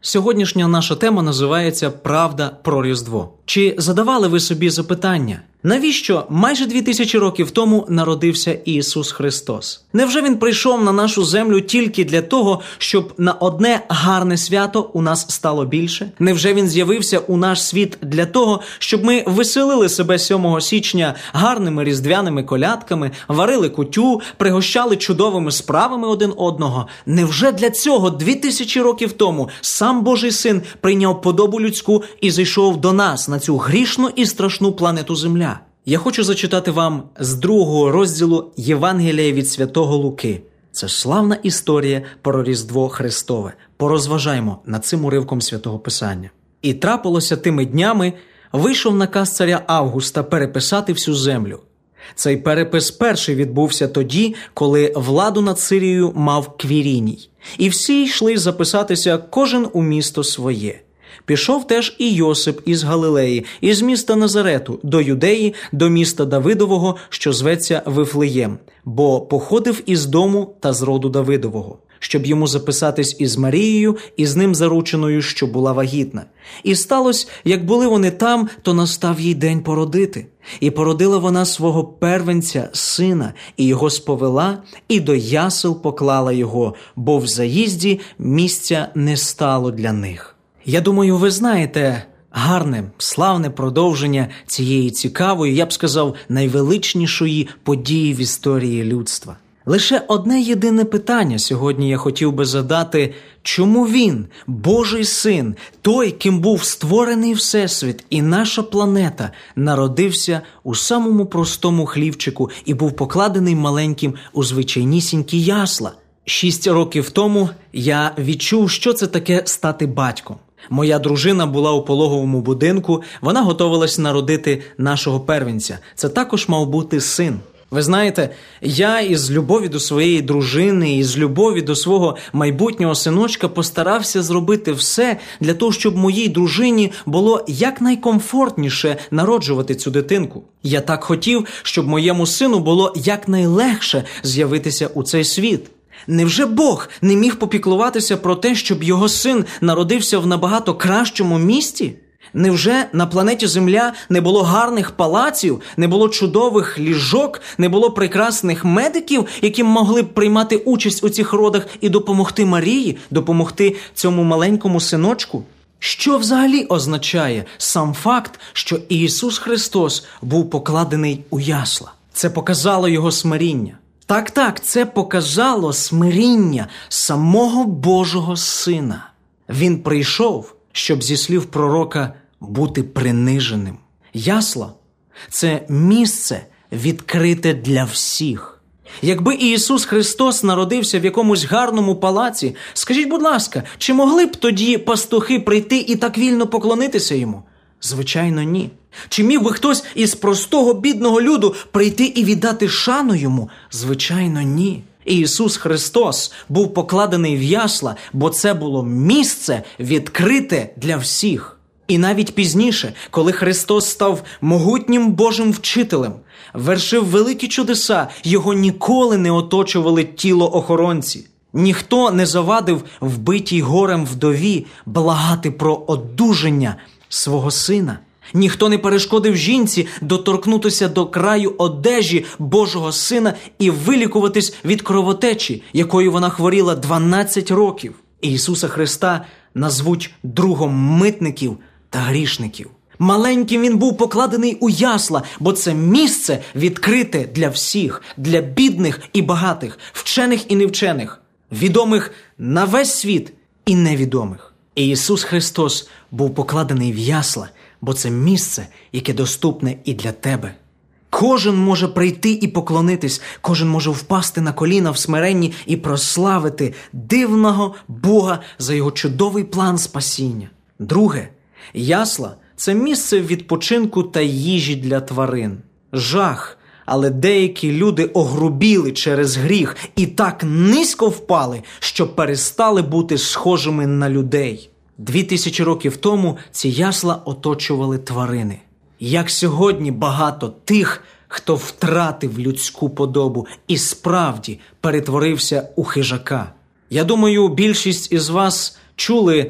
Сьогоднішня наша тема називається «Правда про Різдво». Чи задавали ви собі запитання, навіщо майже 2000 років тому народився Ісус Христос? Невже Він прийшов на нашу землю тільки для того, щоб на одне гарне свято у нас стало більше? Невже Він з'явився у наш світ для того, щоб ми веселили себе 7 січня гарними різдвяними колядками, варили кутю, пригощали чудовими справами один одного? Невже для цього 2000 років тому сам Божий Син прийняв подобу людську і зійшов до нас на цю грішну і страшну планету Земля? Я хочу зачитати вам з 2 розділу Євангелія від Святого Луки. Це славна історія про Різдво Христове. Порозважаймо над цим уривком Святого Писання. «І трапилося тими днями, вийшов наказ царя Августа переписати всю землю. Цей перепис перший відбувся тоді, коли владу над Сирією мав Квіріній. І всі йшли записатися кожен у місто своє. Пішов теж і Йосип із Галилеї, із міста Назарету, до Юдеї, до міста Давидового, що зветься Вифлеєм, бо походив із дому та з роду Давидового, щоб йому записатись із Марією, і з ним зарученою, що була вагітна. І сталося, як були вони там, то настав їй день породити. І породила вона свого первенця, сина, і його сповела, і до ясел поклала його, бо в заїзді місця не стало для них». Я думаю, ви знаєте гарне, славне продовження цієї цікавої, я б сказав, найвеличнішої події в історії людства. Лише одне єдине питання сьогодні я хотів би задати: чому Він, Божий Син, той, ким був створений Всесвіт і наша планета, народився у самому простому хлівчику і був покладений маленьким у звичайнісінькі ясла? 6 років тому я відчув, що це таке стати батьком. Моя дружина була у пологовому будинку, вона готувалась народити нашого первенця. Це також мав бути син. Ви знаєте, я із любові до своєї дружини, із любові до свого майбутнього синочка постарався зробити все для того, щоб моїй дружині було якнайкомфортніше народжувати цю дитинку. Я так хотів, щоб моєму сину було якнайлегше з'явитися у цей світ. Невже Бог не міг попіклуватися про те, щоб його син народився в набагато кращому місті? Невже на планеті Земля не було гарних палаців, не було чудових ліжок, не було прекрасних медиків, які могли б приймати участь у цих родах і допомогти Марії, допомогти цьому маленькому синочку? Що взагалі означає сам факт, що Ісус Христос був покладений у ясла? Це показало його смиріння. Так, це показало смиріння самого Божого Сина. Він прийшов, щоб зі слів пророка бути приниженим. Ясла – це місце відкрите для всіх. Якби Ісус Христос народився в якомусь гарному палаці, скажіть, будь ласка, чи могли б тоді пастухи прийти і так вільно поклонитися йому? Звичайно, ні. Чи міг би хтось із простого бідного люду прийти і віддати шану йому? Звичайно, ні. Ісус Христос був покладений в ясла, бо це було місце відкрите для всіх. І навіть пізніше, коли Христос став могутнім Божим вчителем, вершив великі чудеса, його ніколи не оточували тілоохоронці. Ніхто не завадив вбитій горем вдові благати про одужання свого сина. Ніхто не перешкодив жінці доторкнутися до краю одежі Божого Сина і вилікуватись від кровотечі, якою вона хворіла 12 років. Ісуса Христа назвуть другом митників та грішників. Маленьким він був покладений у ясла, бо це місце відкрите для всіх, для бідних і багатих, вчених і невчених, відомих на весь світ і невідомих. І Ісус Христос був покладений в ясла, бо це місце, яке доступне і для тебе. Кожен може прийти і поклонитись, кожен може впасти на коліна в смиренні і прославити дивного Бога за його чудовий план спасіння. Друге, ясла – це місце відпочинку та їжі для тварин. Жах, але деякі люди огрубіли через гріх і так низько впали, що перестали бути схожими на людей. 2000 років тому ці ясла оточували тварини. Як сьогодні багато тих, хто втратив людську подобу і справді перетворився у хижака. Я думаю, більшість із вас чули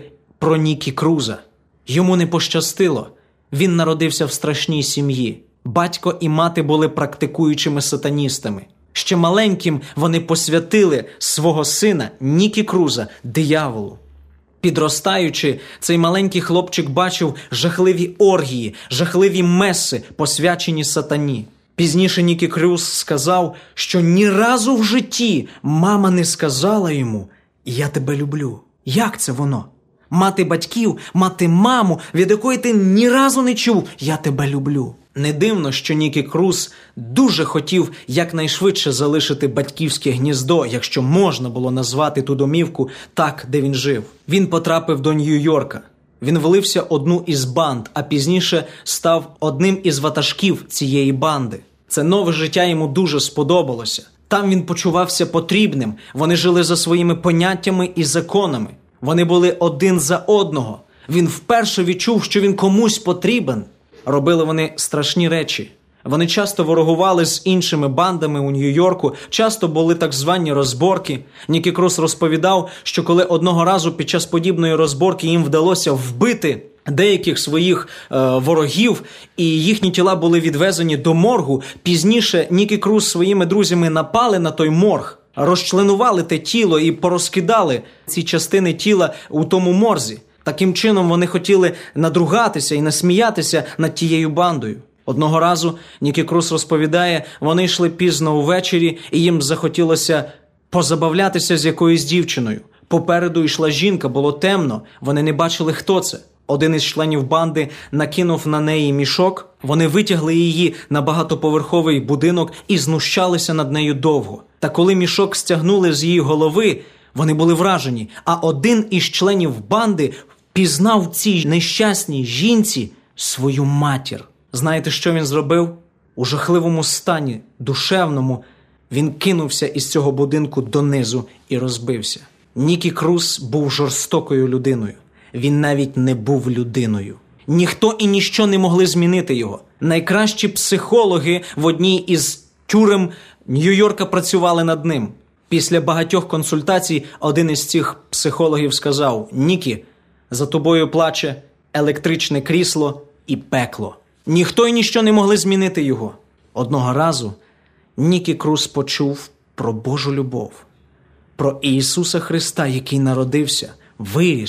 про Нікі Круза. Йому не пощастило. Він народився в страшній сім'ї. Батько і мати були практикуючими сатаністами. Ще маленьким вони посвятили свого сина Нікі Круза дияволу. Підростаючи, цей маленький хлопчик бачив жахливі оргії, жахливі меси, посвячені сатані. Пізніше Нікі Круз сказав, що ні разу в житті мама не сказала йому «Я тебе люблю». Як це воно? Мати батьків, мати маму, від якої ти ні разу не чув «Я тебе люблю». Не дивно, що Нікі Круз дуже хотів якнайшвидше залишити батьківське гніздо, якщо можна було назвати ту домівку так, де він жив. Він потрапив до Нью-Йорка. Він влився в одну із банд, а пізніше став одним із ватажків цієї банди. Це нове життя йому дуже сподобалося. Там він почувався потрібним, вони жили за своїми поняттями і законами. Вони були один за одного. Він вперше відчув, що він комусь потрібен. Робили вони страшні речі. Вони часто ворогували з іншими бандами у Нью-Йорку, часто були так звані розборки. Нікі Круз розповідав, що коли одного разу під час подібної розборки їм вдалося вбити деяких своїх ворогів, і їхні тіла були відвезені до моргу, пізніше Нікі Круз своїми друзями напали на той морг, розчленували те тіло і порозкидали ці частини тіла у тому морзі. Таким чином вони хотіли надругатися і насміятися над тією бандою. Одного разу, Нікі Круз розповідає, вони йшли пізно увечері, і їм захотілося позабавлятися з якоюсь дівчиною. Попереду йшла жінка, було темно, вони не бачили, хто це. Один із членів банди накинув на неї мішок, вони витягли її на багатоповерховий будинок і знущалися над нею довго. Та коли мішок стягнули з її голови, вони були вражені, а один із членів банди пізнав в цій нещасній жінці свою матір. Знаєте, що він зробив? У жахливому стані, душевному, він кинувся із цього будинку донизу і розбився. Нікі Круз був жорстокою людиною. Він навіть не був людиною. Ніхто і ніщо не могли змінити його. Найкращі психологи в одній із тюрем Нью-Йорка працювали над ним. Після багатьох консультацій один із цих психологів сказав: «Нікі, за тобою плаче електричне крісло і пекло». Ніхто і ніщо не могли змінити його. Одного разу Нікі Круз почув про Божу любов, про Ісуса Христа, який народився, виріс,